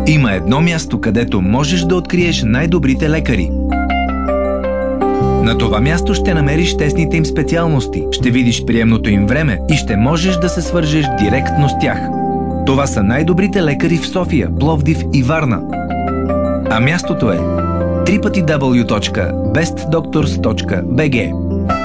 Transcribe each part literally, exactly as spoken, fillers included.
Има едно място, където можеш да откриеш най-добрите лекари. На това място ще намериш тесните им специалности, ще видиш приемното им време и ще можеш да се свържеш директно с тях. Това са най-добрите лекари в София, Пловдив и Варна. А мястото е дабъл ю дабъл ю дабъл ю точка бест докторс точка би джи.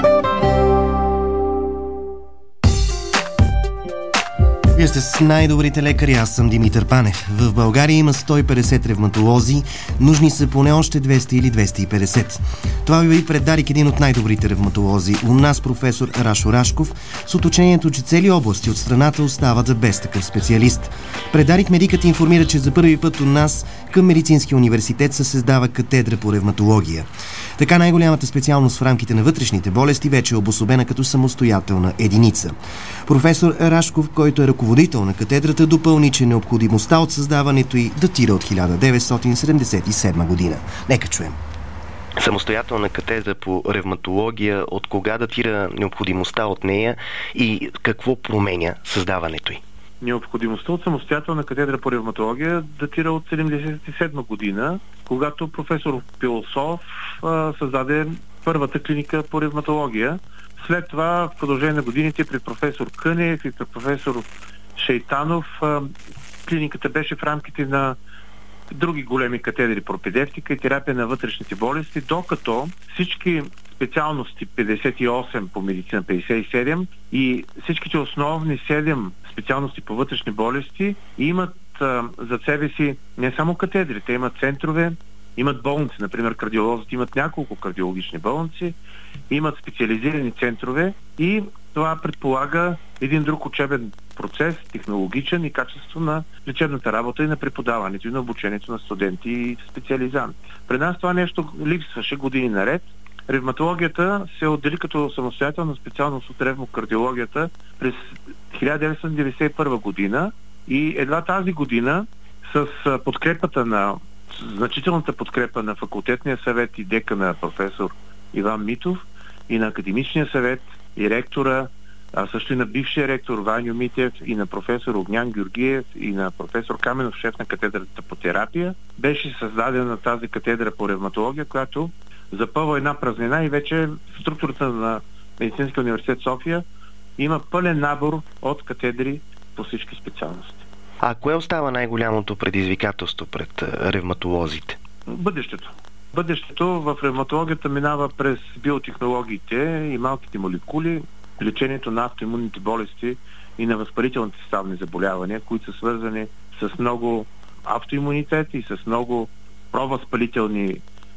Вие сте с най-добрите лекари, аз съм Димитър Панев. В България има сто и петдесет ревматолози, нужни са поне още двеста или двеста и петдесет. Това ви пред Дарик един от най-добрите ревматолози. У нас професор Рашо Рашков, с уточнението, че цели области от страната остават без такъв специалист. Пред Дарик медикът информира, че за първи път у нас към Медицинския университет се създава катедра по ревматология. Така най-голямата специалност в рамките на вътрешните болести вече е обособена като самостоятелна единица. Професор Рашков, който е ръководител на катедрата, допълни, че необходимостта от създаването й датира от хиляда деветстотин седемдесет и седма година. Нека чуем. Самостоятелна катедра по ревматология, от кога датира необходимостта от нея и какво променя създаването й? Необходимостта от самостоятелна катедра по ревматология датира от седемдесет и седма година, когато професор Пилосов а, създаде първата клиника по ревматология. След това, в продължение на годините, при професор Кънев и при професор Шейтанов, а, клиниката беше в рамките на други големи катедри пропедевтика и терапия на вътрешните болести, докато всички специалности, петдесет и осем по медицина, петдесет и седем и всичките основни седем специалности по вътрешни болести имат а, за себе си не само катедри, те имат центрове, имат болници, например кардиолозите имат няколко кардиологични болници, имат специализирани центрове и това предполага един друг учебен процес, технологичен и качество на лечебната работа и на преподаването и на обучението на студенти и специализанти. При нас това нещо липсваше години наред. Ревматологията се отдели като самостоятелна специалност от ревмокардиологията през хиляда деветстотин деветдесет и първа година и едва тази година с подкрепата на значителната подкрепа на факултетния съвет и декана професор Иван Митов и на академичния съвет и ректора, а също и на бившия ректор Ваньо Митев и на професор Огнян Георгиев и на професор Каменов, шеф на катедрата по терапия, беше създадена тази катедра по ревматология, която запълва една празнина и вече в структурата на Медицинския университет София има пълен набор от катедри по всички специалности. А кое остава най-голямото предизвикателство пред ревматолозите? Бъдещето. Бъдещето в ревматологията минава през биотехнологиите и малките молекули, лечението на автоимунните болести и на възпалителните ставни заболявания, които са свързани с много автоимунитет и с много провъзпалителни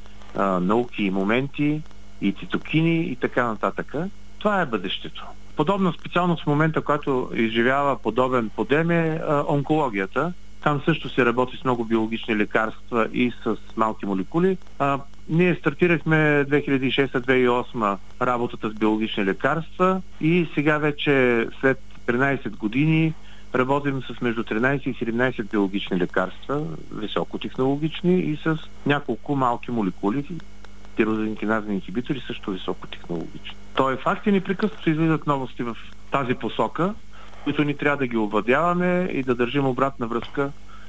а, науки и моменти, и цитокини и така нататък. Това е бъдещето. Подобна специалност в момента, която изживява подобен подем е а, онкологията. Там също се работи с много биологични лекарства и с малки молекули. А, ние стартирахме две хиляди и шеста - две хиляди и осма работата с биологични лекарства и сега вече след тринайсет години работим с между тринайсет и седемнайсет биологични лекарства, високотехнологични и с няколко малки молекули, тирозинкиназни инхибитори, също високотехнологични. То е факт и непрекъснато излизат новости в тази посока, които ни трябва да ги овладяваме и да държим обратна връзка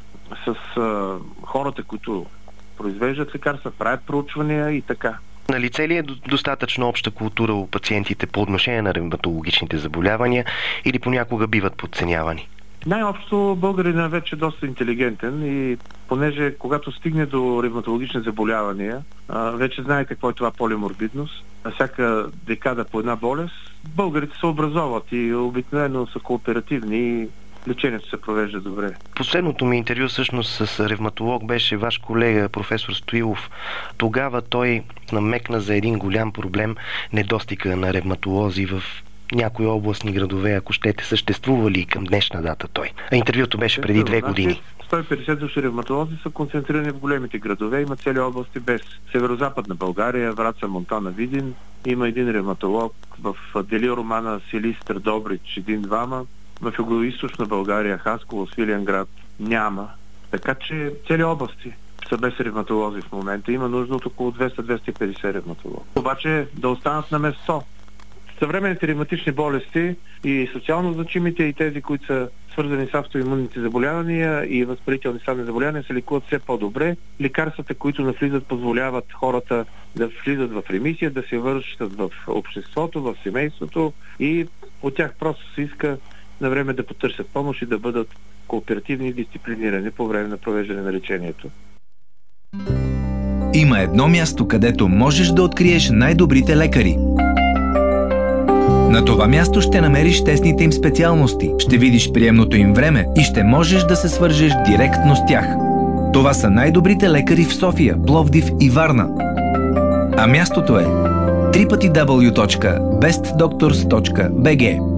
с а, хората, които произвеждат лекарства, правят проучвания и така. Налице ли е достатъчно обща култура у пациентите по отношение на ревматологичните заболявания или понякога биват подценявани? Най-общо българинът е вече доста интелигентен и понеже когато стигне до ревматологични заболявания, а, вече знае какво е това полиморбидност. На всяка декада по една болест, българите се образоват и обикновено са кооперативни и лечението се провежда добре. Последното ми интервю всъщност с ревматолог беше ваш колега професор Стоилов. Тогава той намекна за един голям проблем, недостига на ревматолози в някои областни градове, ако щете, съществували и към днешна дата той. А интервюто беше преди две години. сто и петдесет души ревматолози са концентрирани в големите градове. Има цели области без. Северозападна България, Враца, Монтана, Видин. Има един ревматолог в Дели Романа, Силистър, Добрич, един-двама. В югоизточна България, Хасково, Свиленград няма. Така че цели области са без ревматолози в момента. Има нужда от около двеста - двеста и петдесет ревматолози. Обаче да останат на место. Съвременните ревматични болести и социално значимите, и тези, които са свързани с автоимунните заболявания и възпалителни станни заболявания, се лекуват все по-добре. Лекарствата, които навлизат, позволяват хората да влизат в ремисия, да се връщат в обществото, в семейството и от тях просто се иска на време да потърсят помощ и да бъдат кооперативни и дисциплинирани по време на провеждане на лечението. Има едно място, където можеш да откриеш най-добрите лекари. На това място ще намериш тесните им специалности, ще видиш приемното им време и ще можеш да се свържеш директно с тях. Това са най-добрите лекари в София, Пловдив и Варна. А мястото е дабъл ю дабъл ю дабъл ю точка бест докторс точка би джи.